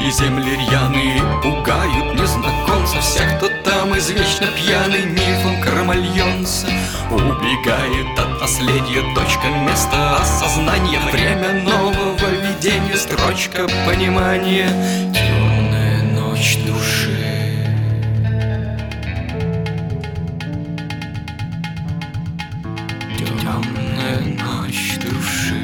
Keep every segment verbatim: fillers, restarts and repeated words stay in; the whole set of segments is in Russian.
Чужие земли рьяные пугают незнакомца. Всех, кто там извечно пьяный мифом кромальонца. Убегает от наследия точка, место осознания, время нового видения, строчка понимания. Темная ночь души, темная ночь души.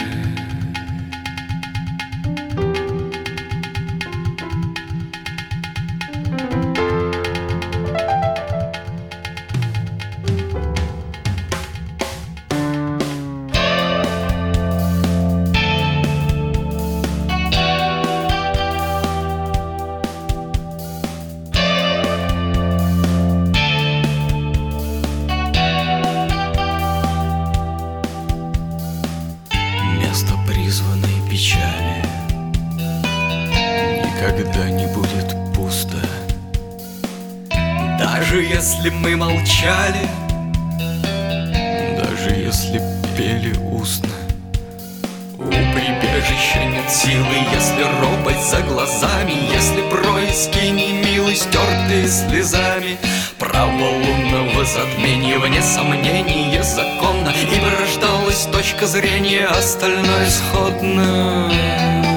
Место призванной печали никогда не будет пусто. Даже если мы молчали, даже если пели устно. У прибежища нет силы, если робость за глазами, если происки немилы, стертые слезами. Право лунного затмения вне сомнения законно, ибо рождалась точка зрения, остальное сходно.